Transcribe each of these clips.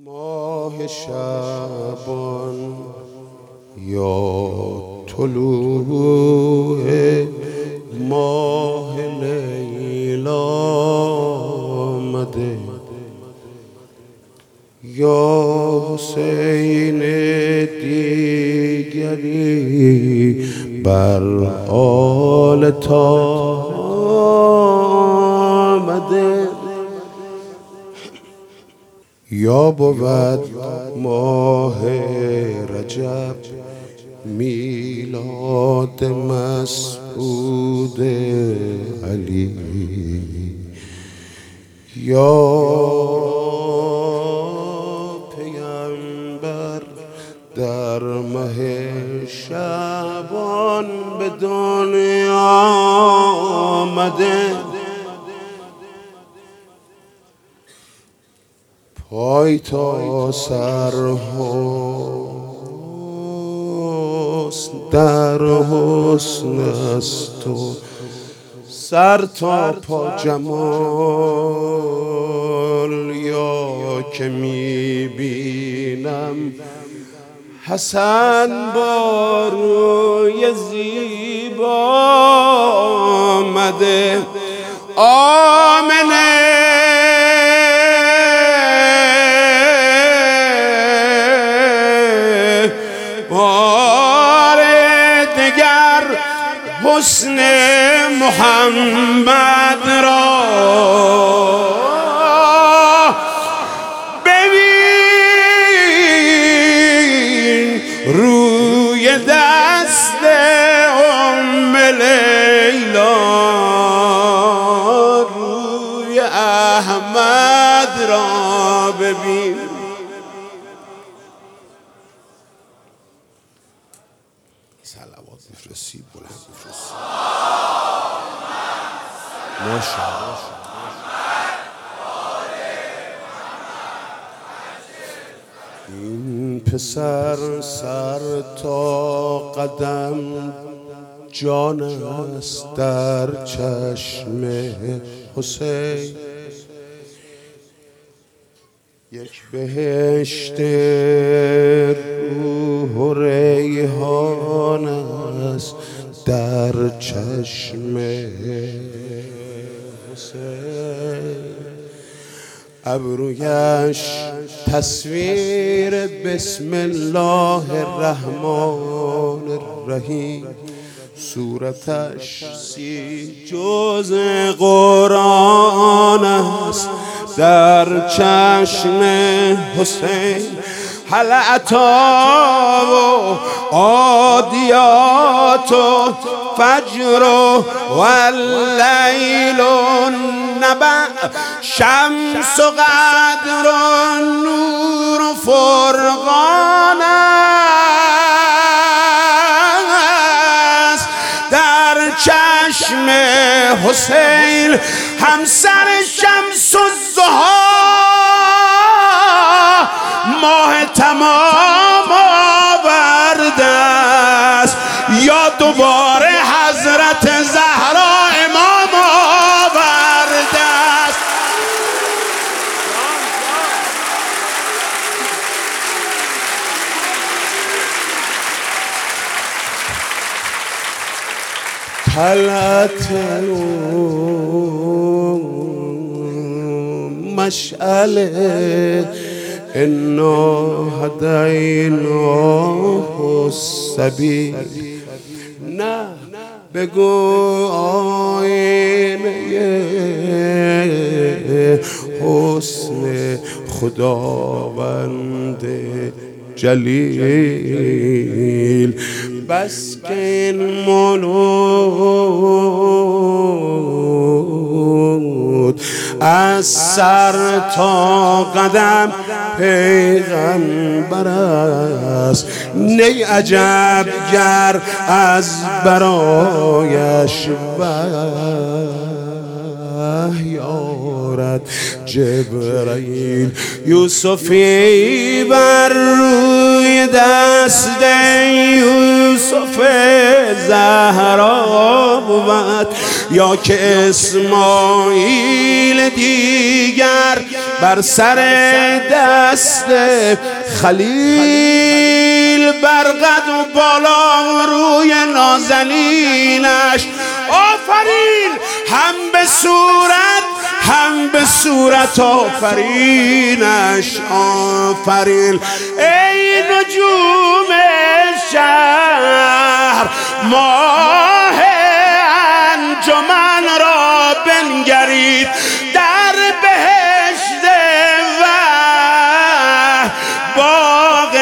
ماه شعبان یا طلوع ماه لیلا آمده، یا حسین دیگری بر آل طه آمده. یا بود ماه رجب میلاد مسعود علی، یا پیامبر در ماه شعبان به دنیا آمده. پای تا سر حسن در حسن است و سر تا پا جمال، یا که میبینم حسن با روی زیبا آمده. آمنه بار دگر حسن محمد را ببین، روی دست ام لیلا روی احمد را ببین. صلوات بفرستی، بلند بفرستی. ماشاءالله. این پسر سر تا قدم جان است در چشم حسین، یک بهشت روح و ریحان است در چشم حسین. ابرویش تصویر بسم الله الرحمن الرحیم، صورتش 30 جز قرآن است در چشم حسین. هل اتی و عادیات و فجر و اللیل نبع، شمس و قدر و نور و فرقان است در چشم حسین. همسر شمس الضحی ماه تمام آورده است، یا دوباره حضرت زهرا امام آورده است. طلعت مشعله انا هدیناه السبیل، نه بگو آینه حسن خداوند جلیل. بس که این مولود از سر تا قدم پیغمبر است، نی عجب گر از برایش وحی آرد جبرائیل. یوسفی بر روی دست یوسف زهرا بود، یا که اسماعیل دیگر بر سر دست خلیل، بر قد و بالا روی نازنینش. آفرین هم به صورت هم به صورت آفرینش. آفرین ای نجوم شهر، ماه انجمن را بنگرید، در بهشت وحی باغ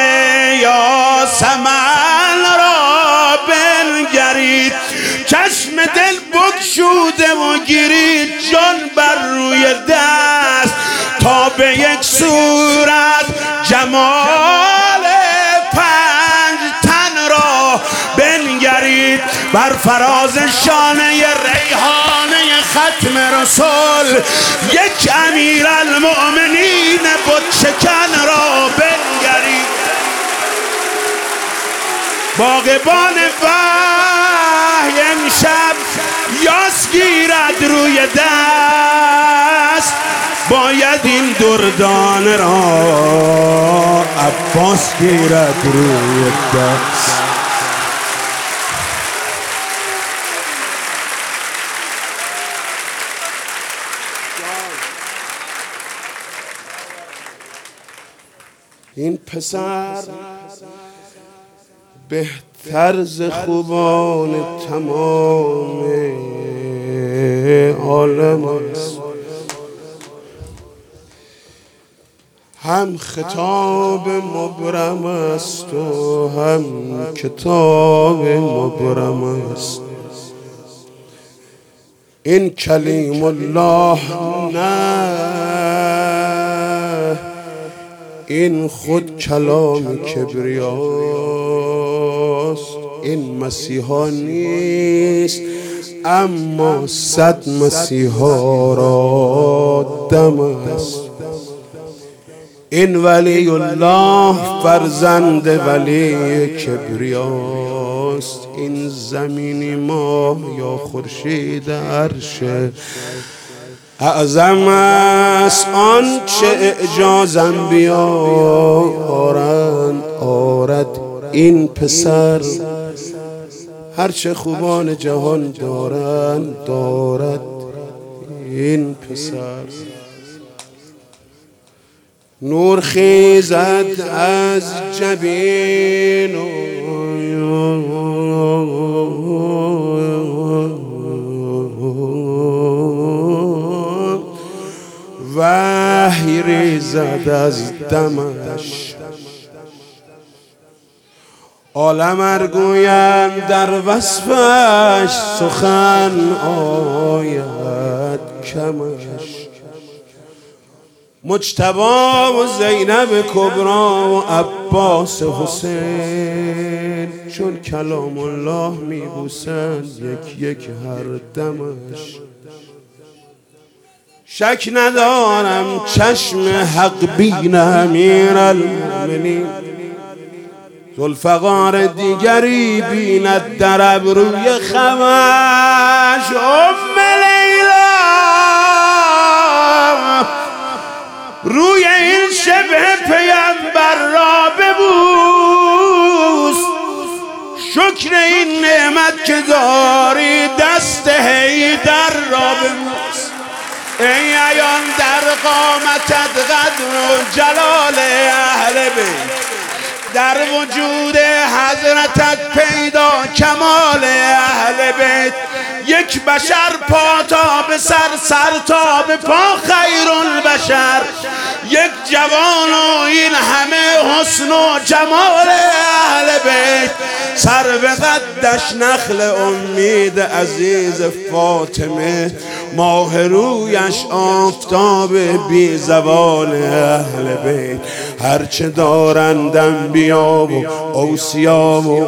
یاسمن را بنگرید. چشم دل بگشوده و گیرید جان بر روی دست، تا به یک صورت جمال پنج تن را بنگرید. بر فراز شانه ریحانه ختم رسول، یک امیرالمؤمنین بت شکن را بنگرید. باغبان وحی امشب یاس گیرد روی دست، باید این دردانه را عباس گیرد روی دست. این پسر بهتر ز خوبان تمام عالم است، هم خطاب مبرم است و هم کتاب مبرم است. این کلیم الله نه، این خود کلام کبریاست. این مسیحا نیست اما 100 مسیحا را دم است. این ولی الله فرزند ولی کبریاست. این زمینی ما یا خورشید عرش اعظم است. آن چه اعجاز انبیا آرد این پسر، هرچه خوبان جهان دارد این پسر. نور خیزد از جبین وحی ریزد از دمش. عالم ارگویند در وصفش، سخن آید کمش. مجتبی و زینب کبرا و عباس حسین، چون کلام الله میبوسند یک یک هر دمش. شک ندارم چشم حق بین امیرالمؤمنین، ذوالفقار دیگری بیند در ابروی خمش. لیلا روی این شبه پیمبر را ببوس، شکر این نعمت که داری دست حیدر را ببوس. ای عیان در قامتت قدر و جلال اهل بیت، در وجود حضرتت پیدا کمال اهل بیت. یک بشر پا تا به سر، سر تا به پا خیر البشر. یک جوان و این همه حسن و جمال اهل بیت. سر به قدش نخل امید عزیز فاطمه، ماه رویش آفتاب بی زوال اهل بیت. هرچه دارند انبیا و اوصیا و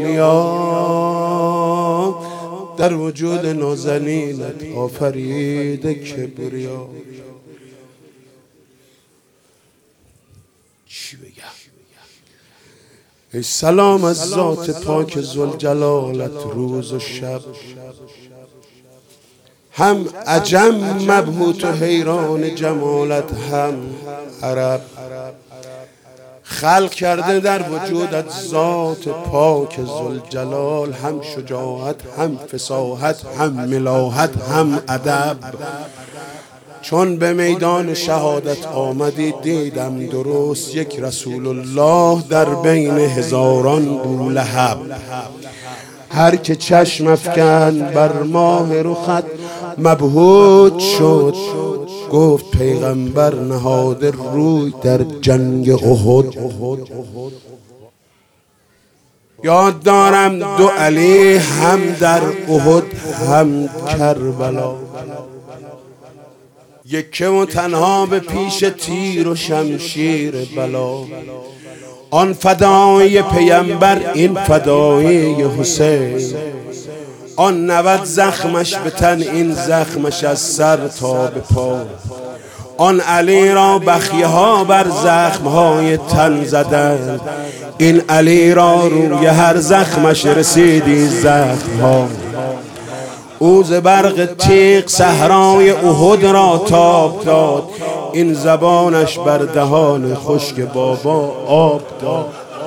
اولیا، در وجود نازنینت آفرید کبریا. چی بگم؟ ای سلام از ذات پاک ذوالجلالت روز و شب، هم عجم مبهوت و حیران جمالت، هم عرب خلق کرده در وجودت ذات پاک ذوالجلال، هم شجاعت، هم فصاحت، هم ملاحت، هم ادب. چون به میدان شهادت آمدی دیدم درست یک رسول الله در بین هزاران بولهب. هر که چشم افکن بر ماه رخت مبهوت شد، گفت پیغمبر نهاده روی در جنگ احد. یاد دارم دو علی هم در احد هم کربلا، یکه و تنها به پیش تیر و شمشیر بلا. آن فدای پیامبر این فدای حسین، آن 90 زخمش به تن این زخمش از سر تا به پا. آن علی را بخیه ها بر زخمهای تن زدند، این علی را روی هر زخمش رسیدی زخمها. او ز برق تیغ صحرای احد را تاب داد، این زبانش بر دهان خشک بابا آب داد.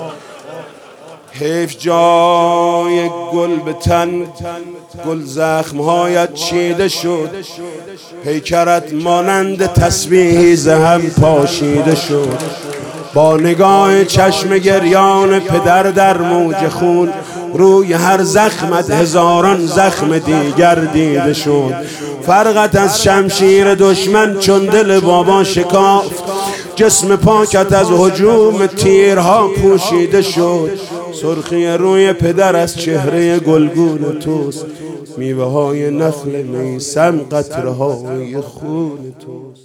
حیف جای گل به تن گل زخمهایت چیده شد، پیکرت مانند تسبیحی ز هم پاشیده شد. با نگاه چشم گریان پدر در موج خون، روی هر زخمت هزاران زخم دیگر دیده شد. فرقت از شمشیر دشمن چون دل بابا شکافت، جسم پاکت از هجوم تیرها پوشیده شد. سرخی روی پدر از چهره گلگون توست، میوه های نخل میسم قطره های خون توست.